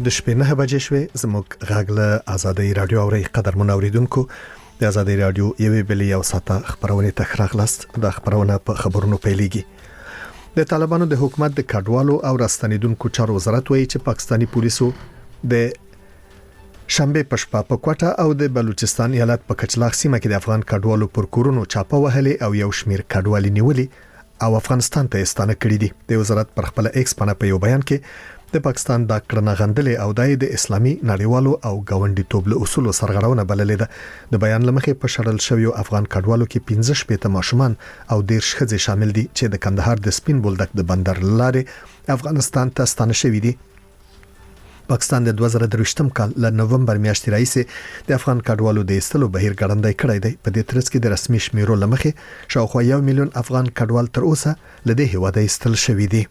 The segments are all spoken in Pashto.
د شپې 9 بجې شوې زموږ غاغله آزادۍ رادیو اوري قدر منوریدونکو د آزادۍ رادیو یوې بلې یو ساته خبرونه تخراغلاست د خبرونه په خبرونو پیلېږي د طالبانو د حکومت د کډوالو او راستنیدونکو چارو وزارت وایي چې پاکستانی پولیسو د شنبه پښپا په کوټه او د بلوچستان ایالت په کچلاغ سیمه کې د افغان کډوالو پر کورونو چاپه وهلې او یو شمیر کډوالي نیولې او افغانستان ته ستانه کړې دي د وزارت پر خپل ایکس باندې په یو بیان کې د پاکستان د کړنه غندلې او د اسلامي نړیوالو او گاونډي توب له اصول سرغړونه بللې ده د بیان لمخې په شړل شوی افغان کډوالو کې 15 شپېته ماشومان او 10 ښځې شامل دي چې د کندهار د سپین بولدک د بندر لارې افغانستان ته ستانه شوی دي پاکستان د 2023م کال له نوومبر میاشتې راځي د افغان کډوالو د ایستلو بهیر ګړندای کړی دی په دې ترڅ کې د رسمي شمیرو لمخې شاوخوا 1 میلیون افغان کډوال تر اوسه لدې هیواده ایستل شوی دي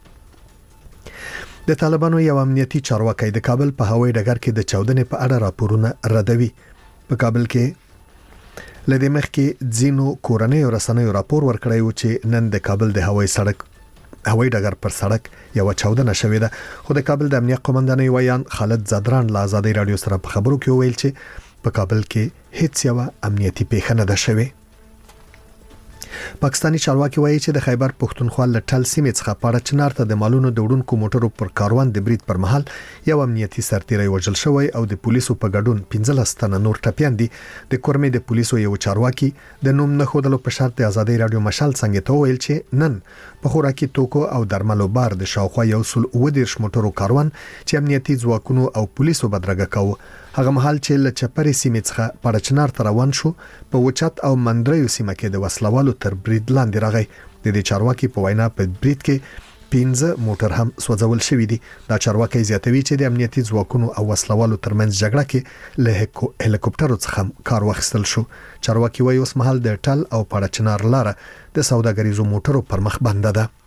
د طالبانو یو امنیتي چارواکي د کابل په هوایي ډګر کې د چاودنې په اړه راپورونه ردوي په کابل کې لدې مخ کې ځینو کورنۍ رسنیو راپور ورکړی و چې نن د کابل د هوایي ډګر پر سړک یو چاودنه شوې ده خو د کابل د امنیت قومندانۍ ویان خالد زادران له آزادۍ رادیو سره په خبرو کې ویل چې په کابل کې هیڅ یو امنیتي پیښه نه ده شوې پاکستانی چارواکي وایي چې د خیبر پښتونخوا له ټل سیمې څخه پاړه چنار ته د مالونو د وړونکو موټرو پر کاروان د برید پر مهال یو امنیتي سرتیری وژل شوی او د پولیسو په ګډون 15 تنه نور ټپيان دي د کورمې د پولیسو یو چارواکي د نوم نه خودلو په شرط د آزادۍ رادیو مشال څنګه ته ویل چې نن په خوراکي توکو او درملو بار د شاوخوا یو سل ودیرش موټرو کاروان چې امنیتي ځواکونو او پولیسو بدرګه کاوه هغه مهال چې له چپري سیمې څخه پړچنار ته روان شو په وچت او مندریو سیمه کې د وسلوالو تر برید لاندې راغی د دې چارواکي په وینا په برید کې 15 موټر هم سوځول شوې دي دا چارواکي زیاتوي چې د امنیتي ځواکونو او وسلوالو ترمنځ جګړه کې له هلیکوپټرو څخه کار واخیستل شو چارواکي وایي اوس مهال د ټل او پړچنار لاره د سوداګریزو موټرو پر مخ بنده ده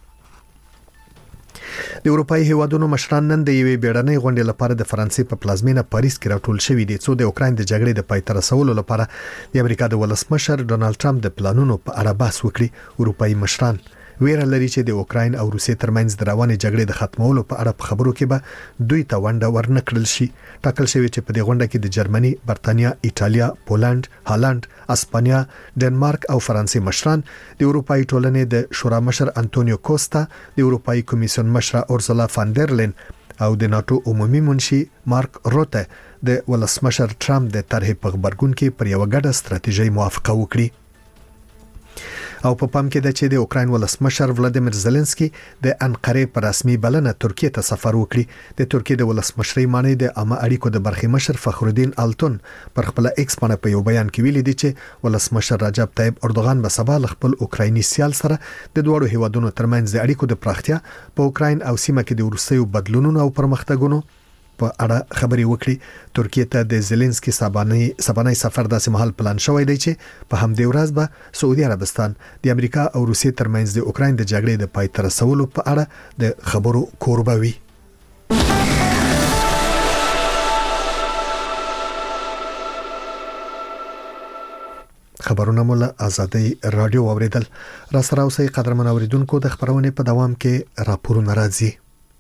د اروپאי هیوادونو مشران نن د یوې بیړنۍ غونډې لپاره د فرانسې په پلازمینه پاریس کې راټول شوي دي څو د اوکراین د جګړې د پای ته رسولو لپاره د امریکا د ولسمشر ډونالد ټرمپ د پلانونو په اړه بحث وکړي اروپאי مشران ویره لري چې د اوکراین او روسیې ترمنځ د روانې جګړې د ختمولو په اړه په خبرو کې به دوی ته ونډه ورنکړل شي ټاکل شوی چې په دې غونډه کې د جرمني، برتانیا، ایټالیا، پولند، هالند، اسپانیا، ډنمارک او فرانسې مشران د اروپאי ټولنې د شورا مشر انټونیو کوستا د اروپאי کمیسیون مشر اورسولا فاندرلین او د ناتو عمومي منشي مارک روته د ولسمشر ټرمپ د طرحې په خبرګون کې پر یو ګډه ستراتیژي موافقه وکړي او په پام کې د چې د اوکراین ولسمشر ولادیمیر زيلنسکي د انقره پر رسمي بلنه ترکیه ته سفر وکړي د ترکیه د ولسمشرۍ معنی د عامه اړیکو د برخې مشر فخرالدین آلتون پر خپل ایکس باندې په یو بیان کې ویلي دي چې ولسمشر رجب طیب اردوغان به سبا خپل اوکرایني سیال سره د دوړو هیوادونو ترمنځ د اړیکو د پراختیا په اوکراین او سیمه کې د وروستیو بدلونونو او پرمختګونو په اړه خبري وکړي ترکیه ته د زيلنسکي سبانه سفر داسې مهال پلان شوی دی چې په همدې ورځ به سعودي عربستان د امریکا او روسیې ترمنځ د اوکراین د جګړې د پای ته رسولو په اړه د خبرو کوربه وي خبرونه مولا آزادۍ رادیو اوریدل را سره اوسې قدرمن اوریدونکو د خبرونه په دوام کې راپورونه راځي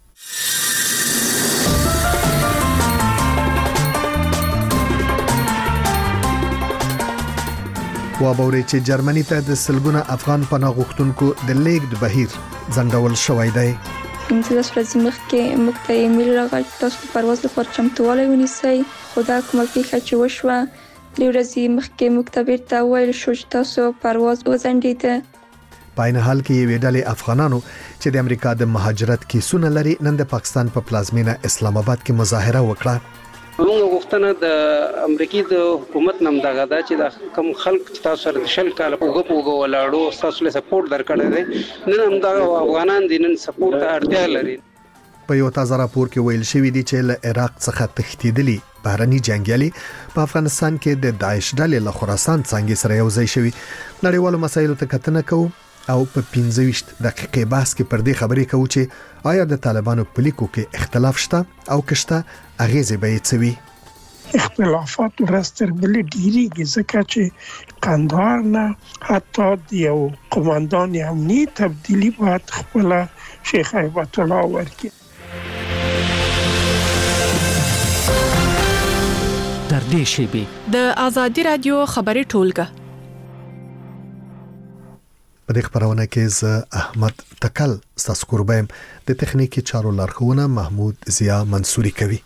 وابوري چې جرمني ته د سلګونه افغان پناه غوښتونکو د لیږد بهیر ځنډول شوی دی 15 ورځې مخکې موږ ته ایمیل راغی تاسو د پرواز لپاره چمتووالی ونیسئ خو دا کومه پیښه چې وشوه 3 ورځې مخکې موږ ته بیرته وویل شو چې تاسو پرواز وځنډېده په عین حال کې یوې ډلې افغانانو چې د امریکا د مهاجرت کیسونه لري نن د پاکستان په پلازمینه اسلام آباد کې مظاهره وکړه موږ غوښتنه د امریکای د حکومت نم دغه دا چې د کم خلک چې تاسو سره شل کال وګړو ولاړو تاسو له سپورټ درکړل دي نن هم دا افغانان دي نن سپورټ ته اړتیا لري په یو تازه راپور کې ویل شوی دی چې له عراق څخه تښتیدلي بهرني جنگیالي په افغانستان کې د داعش ډلې له خراسان څنګه سره یو ځای شوی نړیوالو مسایلو ته کتنه کوو او په 15 دقیقې بحث کې پر دې خبرې کوو چې آیا د طالبانو په لیکو کې اختلاف شته او کشته اغیزه به یې څوي اختلافات ورستر بل ډیریږي ځکه چې قندهار نه حتی د یو قوماندان امنیتي تبدیلی باید خپل شیخ هیبت الله ورکړي نږدې شي. د آزادي رادیو خبري ټولګه په دې خبرونه کې ز احمد تکل ساسکوربم د تخنیکی چارو لارښوونه محمود ضیا منصوري کوي.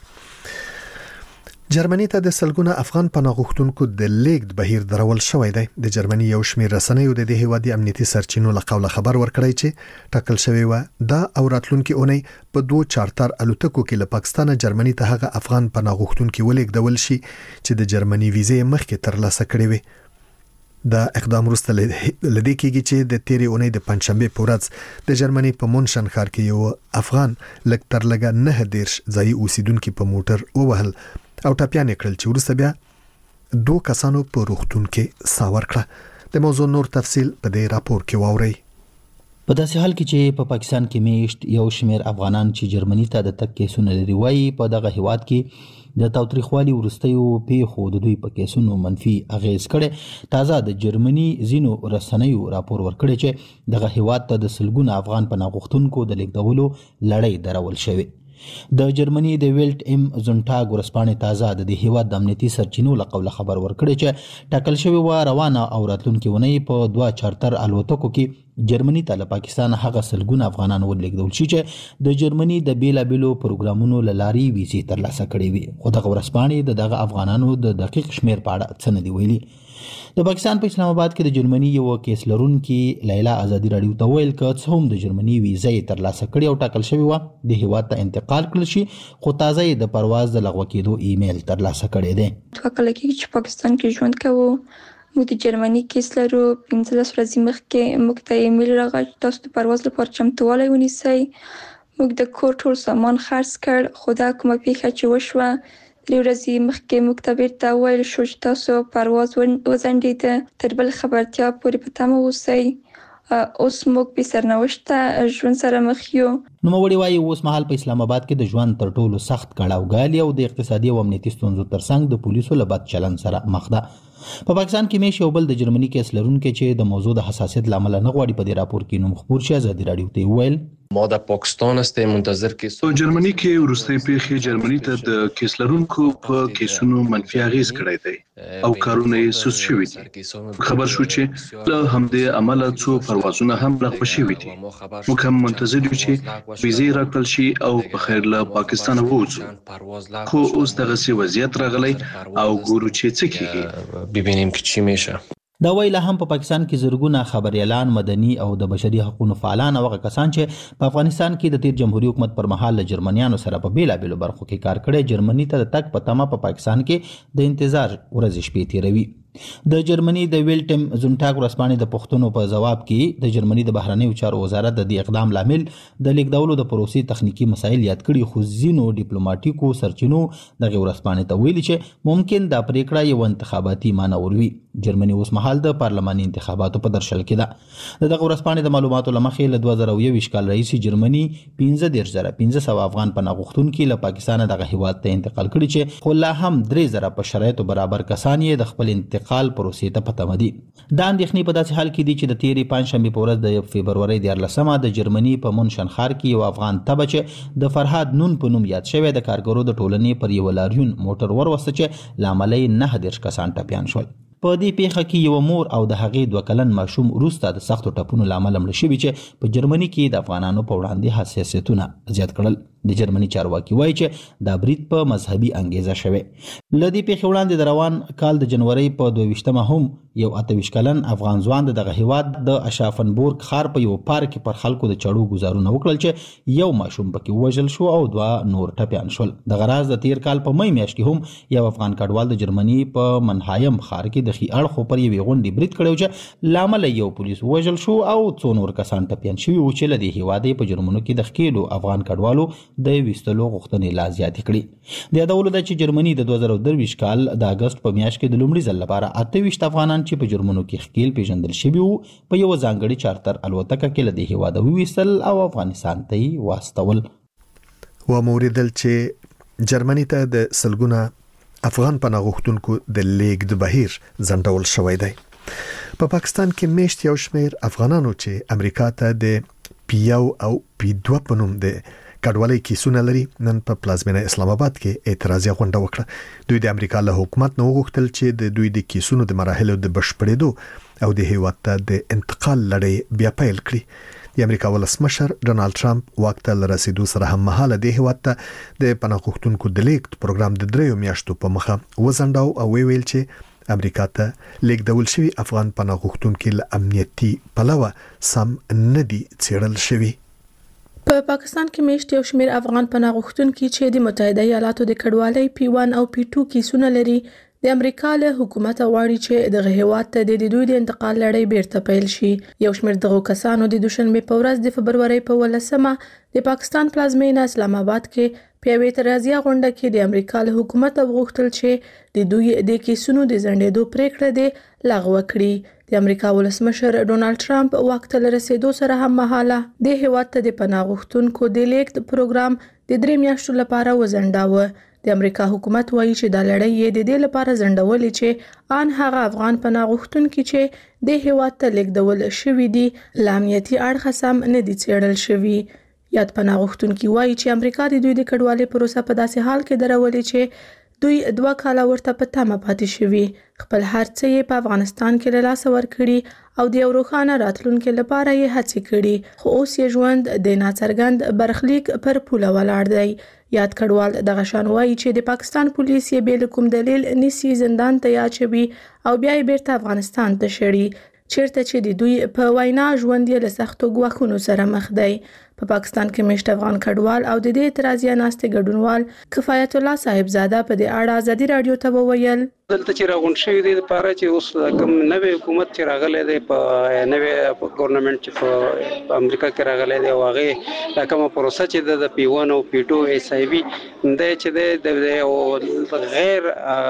جرمني ته د سلګونه افغان پناه غوښتونکو د لیږد بهیر درول شوې ده. د جرمني یو شمېر رسنیو د دې هیوادي امنیتي سرچینو له قوله خبر ورکړی چې ټاکل شوی و دا او راتلونکي اونۍ په 2 چارتر الوتکو کې له پاکستان جرمني ته هغه افغان پناه غوښتونکو ولیږدول شي چې د جرمني ویزې مخکې ترلاسه کړې وي. دا اقدام وروسته لدې کېږي چې د تیرې اونۍ د پنځشنبه په ورځ د جرمني په مونشن ښار کې یو افغان لږ تر لږه 9 ځایي اوسیدونکو په موټر ووهل او ټاپیان کړل چې وروسته بیا 2 کسانو په روغتون کې ساور کړه. د موضوع نور تفصيل په دې راپور کې واورئ. په داسې حال کې چې په پاکستان کې میشت یو شمېر افغانان چې جرمني ته د تک کیسونه لري وایي په دغه هیواد کې د تاوتریخوالي ورستیو پیښو د دوی په کیسونو منفي اغیز کړي. تازه د جرمني زینو رسنیو راپور ورکړي چې دغه هیواد ته د سلګونه افغان پناه غوښتونکو د لیږدولو لړۍ درول شوې. د جرمني د ویلټ ام زونټاګ ورسپانې تازه د هیواد د امنیتي سرچینو له قوله خبر ورکړي چې ټاکل شوی و روانه او راتلونکي ونې په 2 چارتر الوتکو کې جرمني ته له پاکستان هغه سلګونه افغانان ولېږدول شي چې د جرمني د بیلابیلو پروګرامونو لاري ویزې ترلاسه کړې وي. خو دغه ورسپانې دغه افغانانو د دقیق شمیر په اړه څه نه دی ویلي. د پاکستان په اسلام آباد کې د جرمني یو کیس لرونکي لیلا آزادي رادیو ته ویل چې څوم د جرمني ویزې ترلاسه کړې او ټاکل شوی و د هیواد ته انتقال کړل شي خو تازه د پرواز د لغوه کېدو ایمیل ترلاسه کړی دی. توکل کې چې پاکستان کې ژوند کوو موږ د جرمني کیس لرو 15 ورځې مخکې موږ ته ایمیل راغی تاسو د پرواز لپاره چمتووالی ونیسئ. موږ د کور ټول سامان خرڅ کړ خو دا کومه پیښه چې وشوه 3 ورځې مخکې موږ ته بیرته ویل شو چې تاسو پرواز وځنډېده تر بل خبرتیا پورې په تمه اوسئ. اوس موږ په سرنوشته ژوند سره مخ یو. نوموړي وايي اوس مهال په اسلام آباد کې د ژوند تر ټولو سخت کړهوګالي او د اقتصادي او امنیتي ستونزو ترڅنګ د پولیسو له بد چلند سره مخ ده. په پاکستان کې مې یو بل د جرمني کیس لرونکي چې د موضوع د حساسیت لامل نه غواړي په دې راپور کې نوم خبر شي آزادي رادیو ته ویل ما در پاکستان هستیم منتظر کیس په جرمني کې ورستۍ پیښې جرمني ته د کیس لرونکو په کیسونو منفي اغیز کړی دی او کارونه یې سوس شوي دي. خبر شو چې له همدې عمله څو پروازونه هم لغوه شوي دي. موږ هم منتظر یو چې ویزې راکړل شي او په خیر له پاکستان ووځو. خو اوس دغه وضعیت راغلی او ګورو چې څه کیږي. ببینیم که چی میشه. دا ویله هم په پاکستان کې زرګونه خبريالان مدني او د بشري حقوقو فعالان او کسان چې په افغانستان کې د تیر جمهوریت حکومت پر مهال له جرمنیانو سره په بیلابیلو برخو کې کار کړی جرمني ته تک په تمه په پاکستان کې د انتظار ورځ شپې تیروي. د جرمني د ویلټم زونټاګ ورسپانې د پښتنو په جواب کې د جرمني د بهرنیو چارو وزارت د دې اقدام لامل د لیکدولو د پروسې تخنیکی مسایل یاد کړي خو ځینو ډیپلوماټیکو سرچینو دغه ورسپانې ته ویلي چې ممکن دا پریکړه یو انتخاباتي معنی وروي. جرمني اوس مهال د پارلماني انتخاباتو په درشل کې ده. دغه ورسپانې د معلوماتو لمخې له 2021 کال رئیس جرمني 15,500 افغان پناه غوښتونکي له پاکستان دغه هیواد ته انتقال کړي چې خو لا هم 3,000 په شرایطو برابر کسان یې د خپل انتقال پروسې ته پته مدي. دا اندېښنې په داسې حال کې دي چې د تیرې پنځشنبه په ورځ د فبرवरी 14 د جرمني په مونشن ښار کې یو افغان تبه چې د فرهاد نون په نوم یاد شوی د کارګرو د ټولنې پر یو لاریون موټر وروسته چې لامل یې 9 کسان ټپیان شول. په دې پیښه کې یو مور او د هغې 2 کلن ماشوم وروسته د سختو ټپونو لامل مړ شوي چې په جرمني کې د افغانانو په وړاندې حساسیتونه زیات کړل. د جرمني چارواکي وایي چې دا برید په مذهبي انګیزه شوی. ل دې پیښې وړاندې د روان کال د جنوري په 22 هم یو 28 کلن افغان ځوان دغه هیواد د اشافنبورګ ښار په یو پارک کې پر خلکو د چړو گزارونه وکړل چې یو ماشوم پکې وژل شو او 2 نور ټپیان شول. دغه راز د تیر کال په مې میاشت کې هم یو افغان کډوال د جرمني په منهایم ښار کې د خي اړخو پر یو غونډې برید کړو چې لامل یو پولیس وژل شو او 2 نور کسان ټپیان شوي او چې له دې هیواد په جرمنو کې د خېلو افغان کډوالو د وستلو غوښتنې لا زیاتې کړې. د یادولو د چې جرمني د 2023 کال د اگست په میاشت کې د لومړي ځل لپاره 28 افغانان چې په جرمنو کې خېل پیژندل شوي وو په یو ځانګړي چارتر الوتکه کې له دې هیواد وویستل او افغانستان ته واستول. و موریدل چې جرمني ته د سلګونه افغان پناه غوښتونکو د لیږد بهیر ځنډول شوی دی. په پاکستان کې میشت یو شمېر افغانانو چې امریکا ته د پیو او پی 2 په نوم د کډوالۍ کیسونه لري نن په پلازمینه اسلام آباد کې اعتراضي غونډه وکړه. دوی د امریکا له حکومت نو غوښتل چې د دوی د کیسونو د مراحلو د بشپړېدو او د هیواد ته د انتقال لړۍ بیا پیل کړي. د امریکا ولسمشر ډونالد ټرمپ واک ته رسیدو سره هم مهاله د هیواد ته د پناه غوښتونکو د لیږد پروګرام د 3 میاشتو په مخه وزنډاو او ویل چې امریکا ته لیږدول شوی افغان پناه غوښتونکو له امنیتي پلوه سم نه دي څېړل شوی. په پاکستان کې میشت یو شمېر افغان پناه غوښتونکي چې د متحده ایالاتو د کډوالۍ P1 او P2 کیسونه لري د امریکا له حکومت غواړي چې دغه هیواد ته د دوی د انتقال لړۍ بیرته پیل شي. یو شمېر دغه کسانو د دوشنبه په ورځ د فبرवरी په 18مه د پاکستان پلازمینه اسلام آباد کې په یوه اعتراضي غونډه کې د امریکا له حکومت غوښتل چې د دوی د کیسونو د ځنډېدو پریکړه د لغوه کړي. د امریکا ولسمشر ډونالد ټرمپ واک ته رسیدو سره هم مهاله د هیواد ته د پناه غوښتونکو د لیږد پروګرام د 3 میاشتو لپاره وزنډاوه. د امریکا حکومت وایي چې د لړۍ یې د دې لپاره زنډولې چې ان هغه افغان پناه غوښتونکي چې د هیواد ته لیږدول شوي دي له امنیتي اړخه سم نه دي څېړل شوي. یاد پناه غوښتونکي وایي چې امریکا د دوی د کډوالۍ پروسه په داسې حال کې درولې چې دوی 2 کاله ورته په تمه پاتې شوي. خپل هر څه یې په افغانستان کې له لاسه ورکړي او د یو روښانه راتلونکي لپاره یې هڅې کړي، خو اوس یې ژوند د ناڅرګند برخلیک پر پوله ولاړ دی. یاد کډوال دغه شان وایي چې د پاکستان پولیس یې بې له کوم دلیل نیسي، زندان ته اچوي او بیا یې بیرته افغانستان ته شړي، چیرته چې د دوی په وینا ژوند یې له سختو ګواښونو سره مخ دی. په پاکستان کې میشت افغان کډوال او د دې اعتراضي ناستې ګډونوال کفایت الله صاحبزاده په دې اړه ازادي رادیو ته وویل دلته چې راغون شوی دی لپاره چې اوس کوم نوې حکومت چې راغلی دی په نوې ګورنمنت چې په امریکا کې راغلی دی او هغه کومه پروسه چې د P1 او P2 SIV د چې د غیر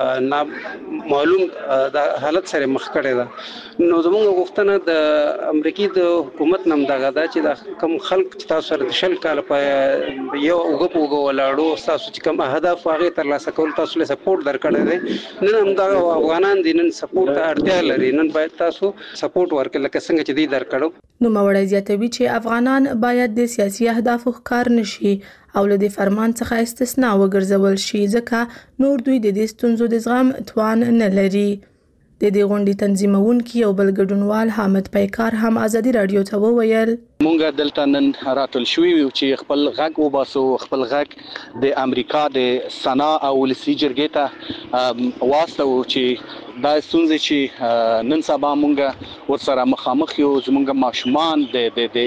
معلوم د حالت سره مخ کړی ده. نو زموږ غوښتنه د امریکای د حکومت نم دغه دا چې د کوم خلک چې تاسو سره د شل کال په یو وګړو ولاړو تاسو چې کوم اهداف هغه تر لاسه کول تاسو له سپورټ درکړی دی. نن دا افغانان دي نن سپورټ ته اړتیا لري، نن باید تاسو سپورټ ورکړئ لکه څنګه چې دی درکړو. نو موري زیاتوي چې افغانان باید د سیاسي اهدافو ښکار نشي او له دې فرمان څخه استثناء وګرځول شي ځکه نور دوی د دې ستونزو د زغم توان نه لري. د دې غونډې تنظیمونکي او بل ګډونوال حامد پیکار هم ازادي رادیو ته وویل مونږ دلته نن راتل شوي چې خپل غږ وباسو، خپل غږ د امریکا د سنا او ولسي جرګې ته واسطه و چې دا ستونزې چې نن سبا مونږ ورسره مخامخ یو، زمونږ ماشومان د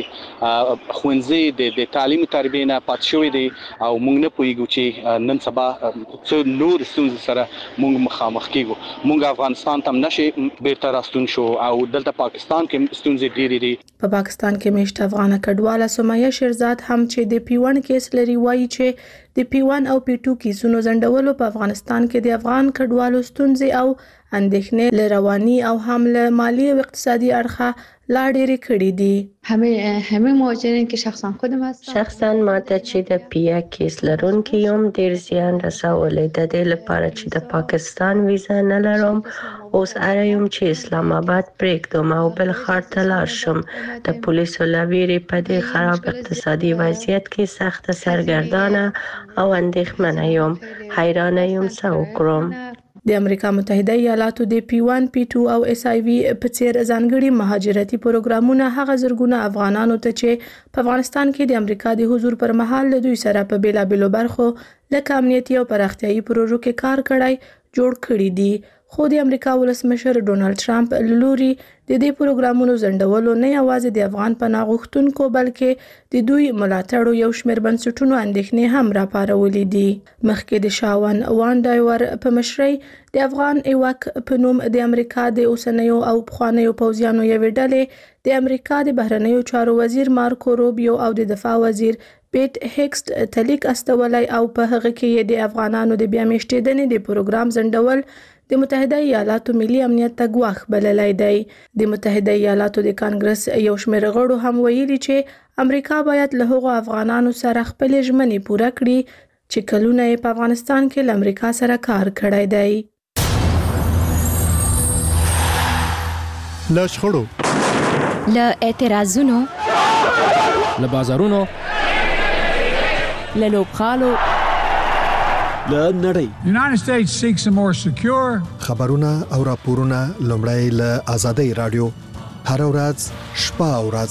ښوونځي د تعلیم تربیه نه پات شوي دي او مونږ نه پوهیږو چې نن سبا څه نور ستونزې سره مونږ مخامخ کیږو. مونږ افغانستان ته نشي بیرته راستون شو او دلته پاکستان کې ستونزې ډېرې دي. په پاکستان کې میشت افغان کډواله سمیه شیرزاد هم چې د P1 کیس لري وایي چې د P1 او P2 کیسونو زنډولو په افغانستان کې د افغان کډوالو ستونزې او اندېښنې له رواني او هم له مالی او اقتصادي اړخه لا ډېرې کړې دي. همه مهاجرین که شخصا خودم هستم شخصا ماته چې د پیا کیس لرونکي یم ډېر زیان رسولی. د دې لپاره چې د پاکستان ویزا نه لرم اوس اړ یم چې اسلام آباد پرېږدم او بل ښار ته لاړ شم. د پولیسو له ویرې په دې خراب اقتصادي وضعیت کې سخته سرګردانه او اندېښمنه یم. حیرانه یم څه وکړم. د امریکا متحده ایالاتو د P1 P2 او SIV په څیر ځانګړي مهاجرتي پروګرامونه هغه زرګونه افغانانو ته چې په افغانستان کې د امریکا د حضور پر مهال له دوی سره په بیلابېلو برخو لکه امنیتي او پراختیايي پروژو کې کار کړی جوړ کړي دي. خو د امریکا ولسمشر ډونالد ټرمپ لوري د دې پروګرامونو زنډولو نه یوازې د افغان پناه غوښتونکو بلکې د دوی ملاتړو یو شمېر بنسټونو اندېښنې هم راپارولې دي. مخکې د شاون وان ډایور په مشرۍ د افغان ایواک په نوم د امریکا د اوسنیو او پخوانیو پوځیانو یوې ډلې د امریکا د بهرنیو چارو وزیر مارکو روبیو او د دفاع وزیر پیټ هیکس تلیک استولی او په هغه کې د افغانانو د بیا میشتېدنې د پروګرام زنډول د متحده ایالاتو ملي امنیت ته ګواښ بللی دی. د متحده ایالاتو د کانګرس یو شمېر غړو هم ویلي چې امریکا باید له هغو افغانانو سره خپلې ژمنې پوره کړي چې کلونه یې په افغانستان کې له امریکا سره کار کړی دی. له شخړو، له اعتراضونو، له بازارونو له لوبغالو له نړۍ. United States seeks a more secure خبرونه او راپورونه لومړی له آزادۍ رادیو هر ورځ شپه او ورځ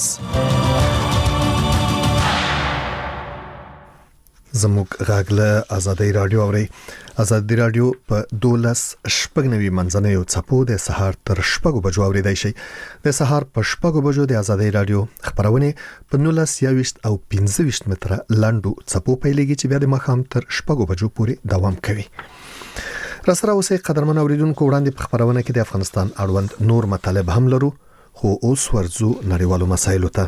زموږ غاګله آزادۍ رادیو اوري. آزادۍ رادیو په 12:90 منځنیو څپو د سهار تر 6 بجو اوریدای شي. د سهار په 6 بجو د آزادۍ رادیو خبرونه په 19:20 او 15 متره لاندو څپو پیلېږي چې بیا د مخام تر 6 بجو پورې دوام کوي. را سره اوسې قدرمن اوریدونکو وړاندې په خبرونه کې د افغانستان اړوند نور مطالب هم لرو، خو اوس ورځو نړیوالو مسایلو ته.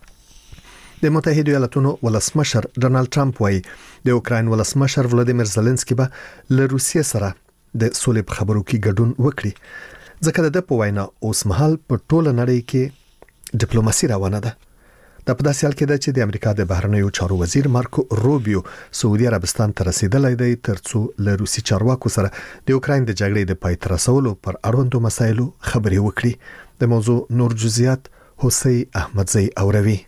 د متحده ایالاتونو ولسمشر ډونالد ټرمپ وايي د اوکراین ولسمشر ولادیمیر زيلنسکي به له روسیې سره د سولې په خبرو کې ګډون وکړي، ځکه د په وینا اوس مهال په ټوله نړۍ کې ډیپلوماسي روانه ده. د په داسې حال کې ده چې د امریکا د بهرنیو چارو وزیر مارکو روبیو سعودي عربستان ته رسیدلی دی ترڅو له روسي چارواکو سره د اوکراین د جګړې د پای ته رسولو پر اړوندو مسایلو خبرې وکړي. د موضوع نور جزئیات حسین احمدزی اوروي.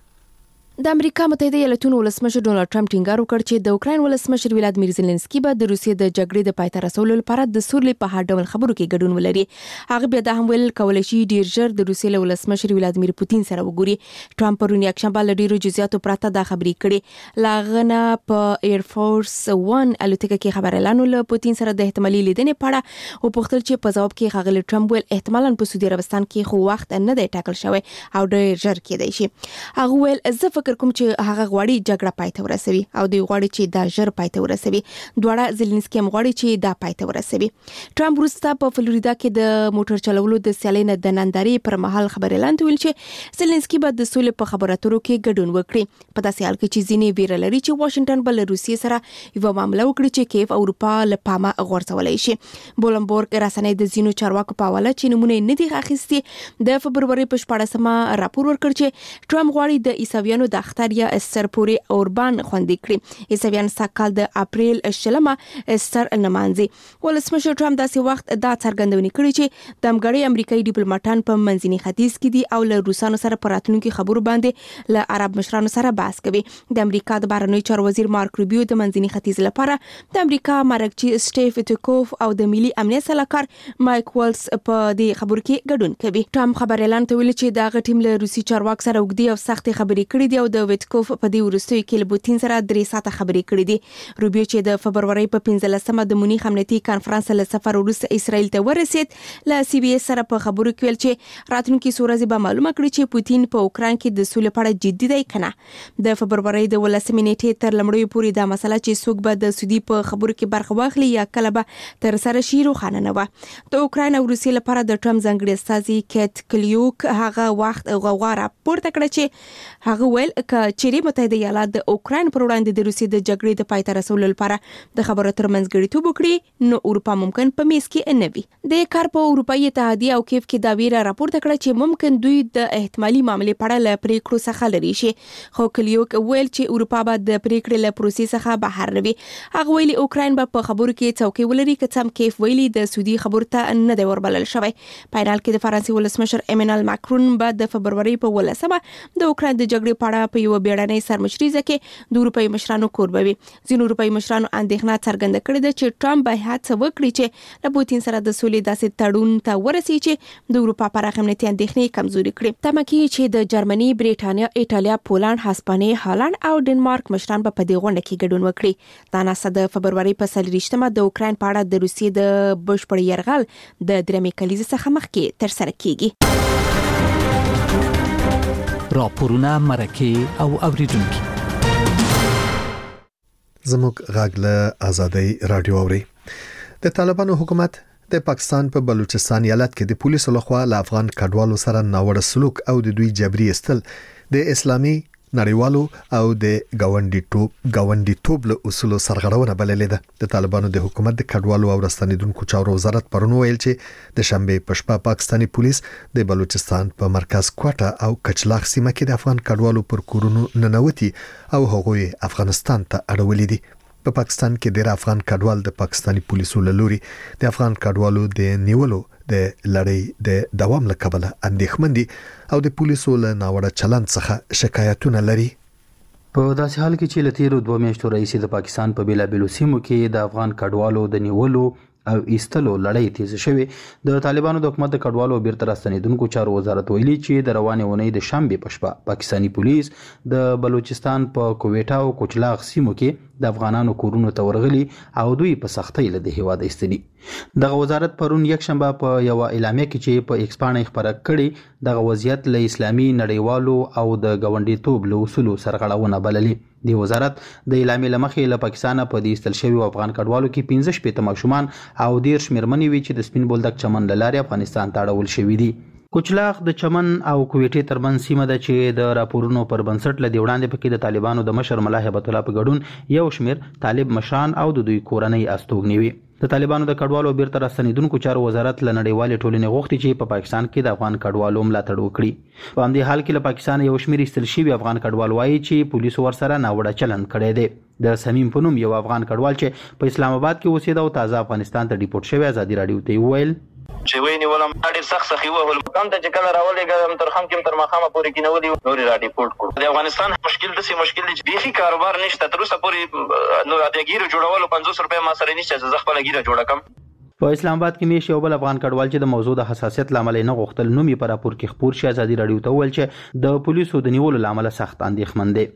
د امریکا متحده ایالاتونو ولسمشر ډونالد ټرمپ ټینګار وکړ چې د اوکراین ولسمشر ولادیمیر زيلنسکي به د روسیې د جګړې د پای ته رسولو لپاره د سولې په هر ډول خبرو کې ګډون ولري. هغه بیا د هم ویل کولای شي ډیر ژر د روسیې له ولسمشر ولادیمیر پوتین سره وګوري. ټرمپ پرون یکشنبه له ډیرو جزئیاتو پرته دا خبرې کړې. لاغنه په ایر فورس 1 الوتکه کې خبريالانو له پوتین سره د احتمالي لیدنې په اړه او پوښتل چې په ځواب کې غاغلی ټرمپ ویل احتمالاً په سعودي عربستان کې خو وخت نه دی ټاکل شوی او ډیر ژر کېدای شي. هغه ویل زه فکر کوم چې هغه غواړي جګړه پای ته ورسوي او دوی غواړي چې دا ژر پای ته ورسوي. دواړه زيلنسکي هم غواړي چې دا پای ته ورسوي. ټرمپ وروسته په فلوریدا کې د موټر چلولو د سیالۍ نه د نندارې پر مهال خبريالان ته ویل چې زيلنسکي به د سولې په خبرو اترو کې ګډون وکړي. په داسې حال کې چې ځینې ویره لري چې واشنگټن به له روسیې سره یو معاملې وکړي چې کیف اروپا له پامه غورځولای شي. بولمبورګ رسنۍ د زینو چارواکو په حواله چې نمونه نه دي اخیستي د فبروري په 14مه راپور ورکړ چې ټرمپ غواړي د عیسویانو د اختر یا سرپوري اوربان خوندې کړي. عیسویان ساکال د اپریل شلمه سر نمانځي. ولسمشر ټرمپ داسې وخت دا څرګندونه کړې چې د امګړې امریکایي ډیپلوماټان په منځني ختیځ کې دي او له روسانو سره پر راتلونکو خبرو باندې له عرب مشرانو سره بحث کوي. د امریکا د بهرنیو چارو وزیر مارک روبیو د منځني ختیځ لپاره د امریکا مرکزی سټیف ویټکوف او د ملي امنیت سلاکار مایک والز په دې خبرو کې ګډون کوي. ټرمپ خبريالان ته ویل چې دا غټیم له روسي چارواک سره وګړي او سخت خبرې کړې دي او د ویټکوف په دې ورستوي کې له پوتین سره 3 ساعته خبرې کړې دي. روبیو چې د فبروري په 15مه د مونیخ امنیتي کانفرنس له سفر وروسته اسرائیل ته ورسید، له سی بي اس سره په خبرو کې ویل چې راتلونکي سورزي به معلومه کړي چې پوتین په اوکران کې د سولې په اړه جدي دی کنه. د فبروري د 18 نیټې تر لمړیو پورې دا مسله چې څوک به د سعودي په خبرو کې برخه واخلي یا کله به تر سره شي روښانه نه و. د اوکران او روسیې لپاره د ټرمپ ځانګړي استازي کیت کلیوک هغه وخت غوغا راپورته کړ چې هغه ویل ک چې متحده ایالات د اوکران پر وړاندې د روسیې د جګړې د پای ته رسولو لپاره د خبرو ترمنځ غړیتوب وکړي نو اروپا ممکن په میز کې نه وي. د کار په اروپאי اتحادیه او کیف کې دا ویره راپورته کړه چې ممکن دوی د احتمالي معاملې په اړه له پریکړو څخه لري شي. خو کلیوک ویل چې اروپا به د پریکړې له پروسې څخه بهر وي. هغه ویلي اوکران به په خبرو کې څوکۍ ولري که څم کیف ویلي د سعودي خبرو ته نه دی وربلل شوی. پاینال کې د فرانسې ولسمشر ایمانوئل ماکرون به د فبروري په 18مه د اوکران د جګړې په اړه په یو بیړنۍ سرمشريزه کې د اروپאי مشرانو کوربوي. ځینو اروپאי مشرانو اندېښنه څرګنده کړې ده چې ټرمپ به هڅه وکړي چې له پوتین سره د سولې داسې تړون ته ورسي چې د اروپا پراخ امنیتي اندېښنې کمزوري کړي. تمه کیږي چې د جرمني، بریټانیا، ایټالیا، پولند، هسپانیې، هالند او ډنمارک مشران په دې غونډه کې ګډون وکړي. دا ناسه د فبروري په 23مه د اوکران په اړه د روسیې د بشپړ یرغل د درېمې کلیزې څخه مخکې تر سره کیږي. راپورونه مرکه او اوریدونکو زموږ غاګله آزادۍ رادیو اوري. د طالبانو حکومت د پاکستان په بلوچستان ایالت کې د پولیسو لخوا له افغان کډوالو سره ناوړه سلوک او د دوی جبري استل د اسلامي نړیوالو او د گاونډیتوب له اصولو سرغړونه بللې ده. د طالبانو د حکومت د کډوالو او راستنیدونکو چارو وزارت پرون ویل چې د شنبه په شپه پاکستاني پولیس د بلوچستان په مرکز کوټه او کچلاغ سیمه کې د افغان کډوالو پر کورونو ننوتي او هغوی افغانستان ته اړولې دي. په پاکستان کې ډېر افغان کډوال د پاکستاني پولیسو له لوري د افغان کډوالو د نیولو د لړۍ د دوام لپاره اندېښمن دي او د پولیسو له ناوړه چلند څخه شکایتونه لري. په داسې حال کې چې له تیرو 2 میاشتو راهیسې د پاکستان په بیلابیلو سیمو کې د افغان کډوالو د نیولو او ایستلو لړۍ تیز شوې د طالبانو د حکومت د کډوالو بیرته راستنیدونکو چارو وزارت ویلي چې د روانې اونۍ د شنبې په شپه پاکستاني پولیس د بلوچستان په کویټا او کوچلاغ سیمو کې د افغانانو کورونو ته ورغلي او دوی په سختۍ له د هیواد ایستلي. دغه وزارت پرون یکشنبه په یو اعلامیه کې چې په ایکس باندې خبره کړې دغه وضعیت له اسلامي نړیوالو او د ګاونډیتوب له اصولو سرغړونه بللي. د وزارت د اعلامیې لمخې له پاکستانه په دې ایستل شوي افغان کډوالو کې 15 شپېته ماشومان او 13 مېرمنې وي چې د سپین بولدک چمن له لارې افغانستان ته اړول شوي دي. کوچلاغ د چمن او کویټې ترمنځ سیمه ده چې د راپورونو پر بنسټ له وړاندې پکې د طالبانو د مشر ملا هیبت الله په ګډون یو شمیر طالب مشران او د دوی کورنۍ استوګنې وي. د طالبانو د کډوالو بیرته راستنیدونکو چارو وزارت له نړیوالې ټولنې غوښتي چې په پاکستان کې د افغان کډوالو ملاتړ وکړي. په همدې حال کې له پاکستان یو شمیر ایستل شوي افغان کډوال وایي چې پولیسو ورسره ناوړه چلند کړی دی. د سمیم په نوم یو افغان کډوال چې په اسلام آباد کې اوسېده او تازه افغانستان ته ډیپورټ شوی ازادي راډیو ته وویل چې ویني ولم ډېر سخت سخی وهل کوم ته چې کله راولېږم تر خم کې تر مخامه پورې کینولي نور را ډیپورټ کړو. د افغانستان مشکل د سي مشکل دي بیخي کاروبار نشته تر اوسه پورې نو د ګیرو جوړولو 500 روپیا ما سره نشته چې زه خپل ګیره جوړه کم. په اسلام آباد کې میش یو بل افغان کډوال چې د موضوع د حساسیت لامل نه غوښتل نوم یې پر راپور کې خبر شي ازادي راډیو ته وویل چې د پولیسو د نیولو لامل سخت اندېښمن دي.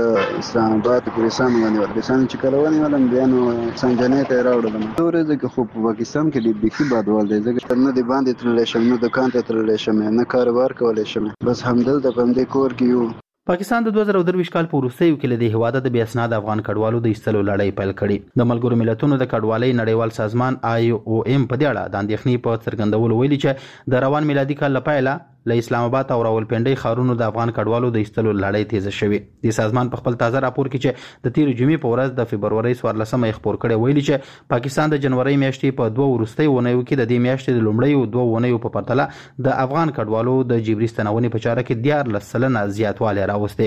اسلام آباد پولیسانو باندې ورسان چې کله ونیولم بیا نو څنګه ته راوړم دوره ځکه خو په پاکستان کې د بيخي بادوال دی ځکه نه دی باندې تللی شم نه دکان ته تللی شم نه کاروبار کولای شم بس همدلته په دې کور کې یو. پاکستان د 2023 کال په وروستیو کې له دې هیواده د بې اسناد افغان کډوالو د ایستلو لړۍ پیل کړې. د ملګرو ملتونو د کډوالۍ نړیوال سازمان IOM په دې اړه د اندېښنې په څرګندولو ویلي چې د روان میلادي کال لپاره له اسلام آباد او راولپنډۍ ښارونو د افغان کډوالو د ایستلو لړۍ تیزه شوې. د سازمان په خپل تازه راپور کې چې د تیر جمعې په ورځ د فبرورۍ 14مه خبر کړی ویلي چې پاکستان د جنوري میاشتې په 2 وروستیو ونیو کې د دې میاشتې د لومړیو 2 ونیو په پرتله د افغان کډوالو د جبري ستنونې په چاره کې 14% زیاتوالی راوستی.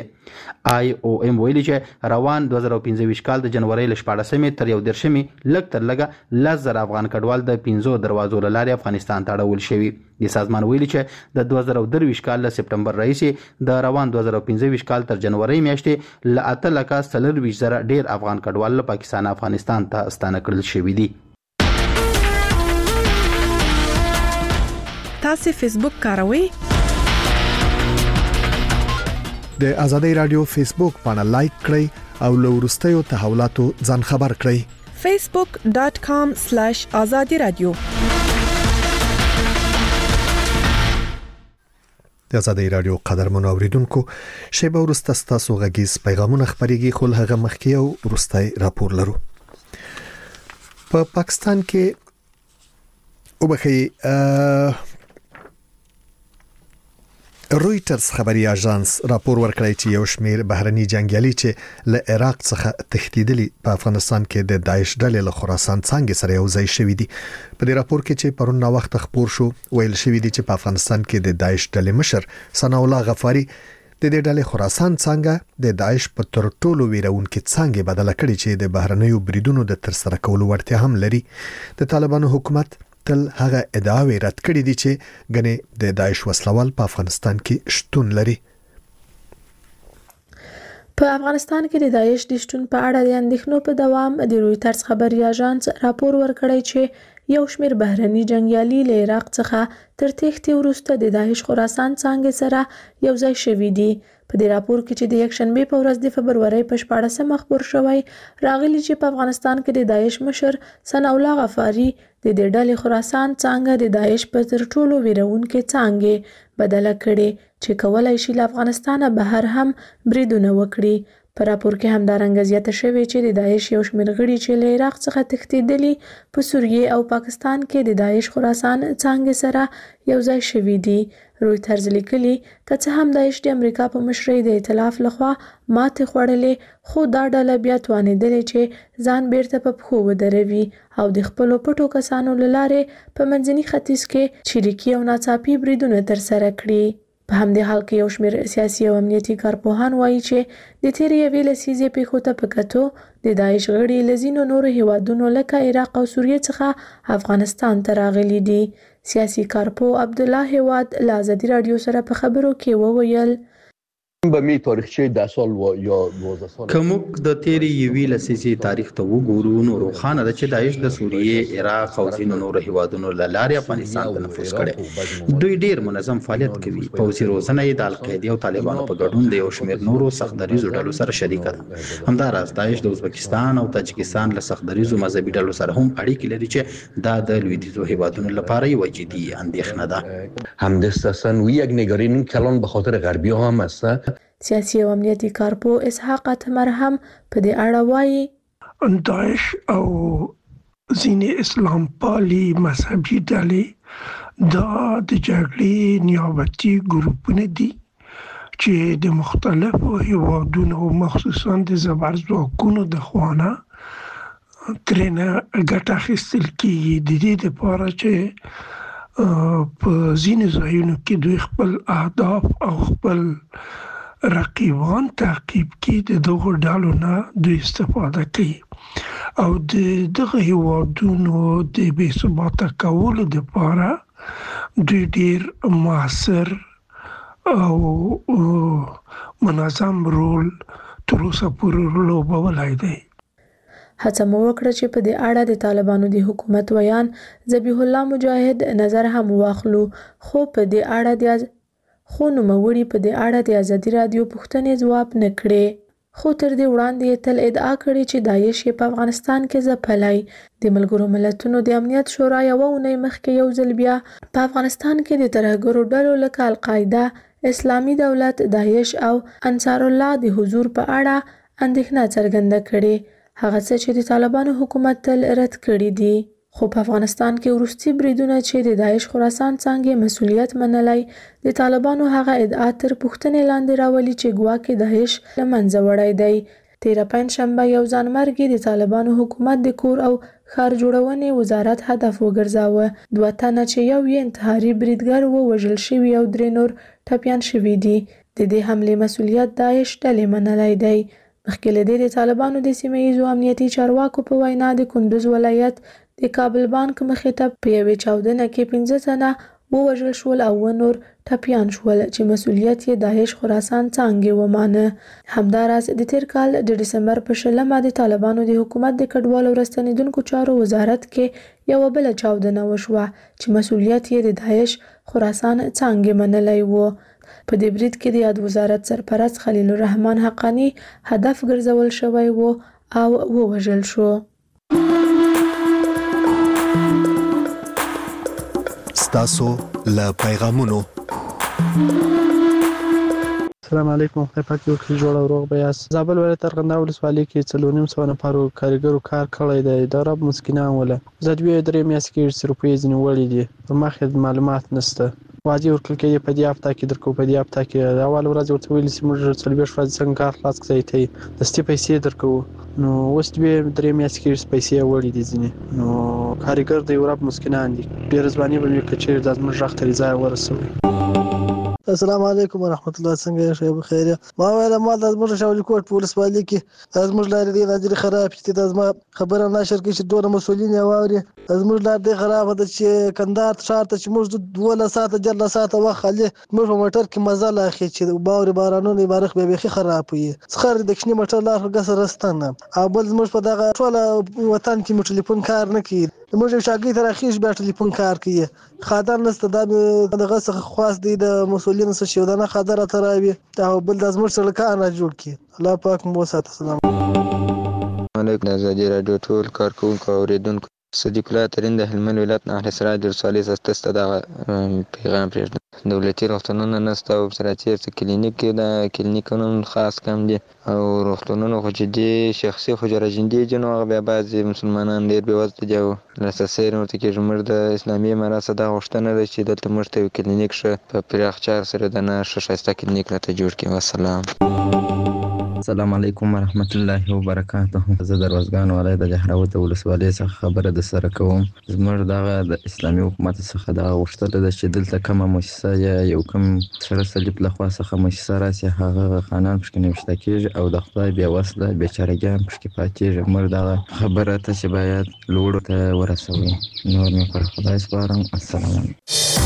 IOM ویلي چې روان 2025 کال د جنوري له 14مې تر 11مې لږ تر لږه 10,000 افغان کډوال د 15 دروازو له لارې افغانستان ته اړول شوي. د سازمان ویلي چې د 2023 کال له سپټمبر راهیسې د روان 2025 کال تر جنوري میاشتې له 8,40,000 ډیر افغان کډوال له پاکستان افغانستان ته ستانه کړل شوي دي. تاسو فیسبوک کاروئ؟ د ازادي رادیو فیسبوک باندې لایک کړئ او له وروستیو تحولاتو ځان خبر کړئ. facebook.com/azadi radio د ازادي رادیو قدرمنو اوریدونکو شیبه ورسته ستاسو غږیز پیغامونه خبريږي خو هغه مخکې او ورستای راپور لرو. په پاکستان کې وبخي رويټرز خبري اژانس راپور ورکړی چې یو شمیر بهرني جنگیالي چې له عراق څخه تښتیدلي په افغانستان کې د داعش ډلې له خراسان څنګه سره یو ځای شوی دي. په دې راپور کې چې پرون نو وخت خبر شو ویل شوی دی چې په افغانستان کې د داعش ډلې مشر ثنا الله غفاری د دې ډلې خراسان څنګه د داعش په تر ټولو ویرونکو څنګه بدل کړي چې د بهرنیو بریدونو د تر سره کولو ورته هم لري. د طالبانو حکومت تل هغه ادعاوې رد کړې دي چې غني د داعش وسلوال په افغانستان کې شتون لري. په افغانستان کې د داعش د شتون په اړه د اندېښنو په دوام د رويټرز خبري اژانس راپور ورکړی چې یو شمیر بهرني جنگیالي له عراق څخه تر تښتې وروسته د داعش خراسان څنګه سره یو ځای شوي دي. په دې راپور کې چې د یکشنبه په ورځ د فبرورۍ په 14مه خبر شوی راغلی چې په افغانستان کې د داعش مشر ثنا الله غفاری د دې ډلې خراسان څنګه د داعش په تر ټولو ویرونکو څنګه بدل کړي چې کولای شي له افغانستان بهر هم بریدونه وکړي. په راپور کې هم دا رنګ زیاته شوی چې د داعش یو شمېر غړي چې له عراق څخه تښتېدلي په سوریه او پاکستان کې د داعش خراسان څنګه سره یو ځای شوي دي. رويټرز لیکلي که څه هم داعش د امریکا په مشرۍ د ائتلاف لخوا ماته خوړلې خو دا ډله بیا توانېدلې چې ځان بیرته په پښو ودروي او د خپل پټو کسانو لاره په منځني ختیځ کې چریکي او ناڅاپي بریدونه تر سره کړي. په همدې حال کې یو شمېر سیاسي او امنیتي کارپوهان وایي چې د تیرې یوې لسیزې پیښو ته په کتو د داعش غړي له ځینو نورو هیوادونو لکه عراق او سوریه څخه افغانستان ته راغلي دي. سیاسي کارپو عبدالله هیواد له ازادي رادیو سره په خبرو کې وویل به می تاریخچه 10 سال و یا 12 سال کومک د تیری یوی لسیسي تاریخ ته وګورو نو روخانه د چې داعش د سوریې عراق او ځینو نورو هیوادونو له لارې افغانستان ته نفوذ کړي دوی ډیر منظم فعالیت کوي پوځي روزنه یې د القاعده او طالبانو په ګډون د یو شمېر نورو سختدریزو ډلو سره شریک ده همداراز داعش د ازبکستان او تاجکستان له سختدریزو مذهبي ډلو سره هم اړیکې لري چې دا د لویدیځو هیوادونو لپاره یو جدي اندېښنه ده همدستن و یک نگرانی کلان به خاطر غربی ها هم است. سیاسي او امنیتي کارپو اسحاق اتمر هم په دې اړه وایي داعش او ځینې اسلام پالي مذهبي ډلې دا د جګړې نیابتي ګروپونه دي چې د مختلفو هیوادونو مخصوصا د زبر ځواکونو د خوانه ترنه ګټه اخیستل کیږي د دې لپاره چې په ځینې ځایونو کې دوی خپل اهداف او خپل رقیبان تعقیب کړي د دغو ډلو نه دوی استفاده کوي او دغه هیوادونو د بې ثباته کولو لپاره دوی ډېر مؤثر او منظم رول تر اوسه پورې لوبولی دی. هڅه مو وکړه چې په دې اړه د طالبانو د حکومت ویان ذبیح الله مجاهد نظر هم واخلو خو نوموړي په دې اړه د ازادي راډیو پوښتنې ځواب نه کړې خو تر دې وړاندې یې تل ادعا کړې چې داعش په افغانستان کې ځپلی د ملګرو ملتونو د امنیت شورا یوه اونۍ مخکې یو ځل بیا په افغانستان کې د ترهګرو ډلو لکه القاعده اسلامي دولت داعش او انصار الله د حضور په اړه اندېښنه څرګنده کړې هغه څه چې د طالبانو حکومت تل رد کړي دي خو په افغانستان کې وروستي بریدونه چې د داعش خراسان څانګې مسؤلیت منلی د طالبانو هغه ادعا تر پوښتنې لاندې راولي چې ګواکې داعش له منځه وړی دی 13 پنجشنبه یو ځانمرګي د طالبانو حکومت د کور او ښار جوړونې وزارت هدف وګرځاوه 2 تنه چې یو یې انتحاري بریدګر ووژل شوي او 3 نور ټپیان شوي دي د دې حملې مسؤلیت داعش ډلې منلی دی مخکې له دې د طالبانو د سیمه ییزو امنیتي چارواکو په وینا د کندوز ولایت د کابل بانک مخې ته په یوې چاودنه کې 15 تنه ووژل شول او نور ټپیان شول چې مسؤلیت یې داعش خراسان څانګې ومانه همداراز د تیر کال د ډسمبر په 20 د طالبانو د حکومت د کډوالو راستنیدونکو چارو وزارت کې یو بل چاودنه وشوه چې مسؤلیت یې د داعش خراسان څانګې منلی و په دې برید کې د یاد وزارت سرپرست خلیل الرحمن حقانی هدف ګرځول شوی و او ووژل شو. ستاسو له پیغامونو السلام علیکم خدای پاک یو ښه جوړ او روغ به یاست زابل ولایت ارغنداو ولسوالۍ کې 4.5 نفرو کارګرو کار کړی دی د رب مسکینان وله زه 2 میاشتې کې روپۍ ځینې وړي دي په مخې معلومات نشته واجب ورکړل کېږي په دې هفته کې درکو په دې هفته کې اول ورځ ورته ویل چې موږ 40 ورځې څنګه کار خلاص کړی ته دستي پیسې درکو نو اوس 2 میاشتې کې پیسې وړي دي ځینې نو کارګر دی رب مسکینان دي ډېر ځواني به وکړي چې د موږ راخته ځای ورسوي. السلام علیکم ورحمت الله څنګه یې شی بخیر ما ویل ما د زموږ شاولي کوټ پولیس والی کې زموږ لارې دی راځي خراب چې د زما خبره نشر کې چې دوه مسولین یاوري زموږ لار دی خراب ده چې کندهار شهر ته چې موږ 12 ساعته جلا ساعته وخت خالي موږ په موټر کې مزه لا اخی چې باور بارانونه بارخ به بيخي خراب وي څخه د کښنی موټر لار غسر رستنه او بل زموږ په دغه ټول وطن کې موږ ټلیفون کار نه کوي موږ شاګي تر اخیش به ټلیفون کار کوي خادر نسته دغه څخه خاص دی د مسولین څخه شو دنه خادر تراوي او بل د زموږ سره کار نه جوړ کی الله پاک مو ساتي. السلام علیکم ازادي رادیو ټول کارکونکو اوریدونکو صدیق الله ترين د هلمند ولایت نه اهل سراج ورسالي سسته دا پیغام پرېږدم دولتي روغتونونه نشته او سره چیرته کلینیکونه خاص کم دي او روغتونونه خو چې دي شخصي خو جراجندي جنو هغه بیا بعضې مسلمانان ډېر بېوزله دي او لاسرسی ورته کېږي موږ د اسلامي امارات دا غوښتنه ده چې دلته موږ ته یو کلینیک ښه په پراخ چار سره د نه ښه ښایسته کلینیک راته جوړ کړي. والسلام. السلام علیکم ورحمت الله وبرکاته. زه د روزګان ولایت د جهراوت ولسوالۍ څخه خبره د سره کوم. زموږ دغه د اسلامي حکومت څخه دا غوښتنه ده چې دلته کومه مؤسسه یا یو کوم سره صلیب لخوا څخه مؤسسه راسي هغه خانان پکې نوشته کېږي او د خدای بې وسله بیچارهګان پکې پاتېږي. موږ دغه خبره ته چې باید لوړو ته ورسوي. نور مې پر خدای سپارم. السلام علیکم.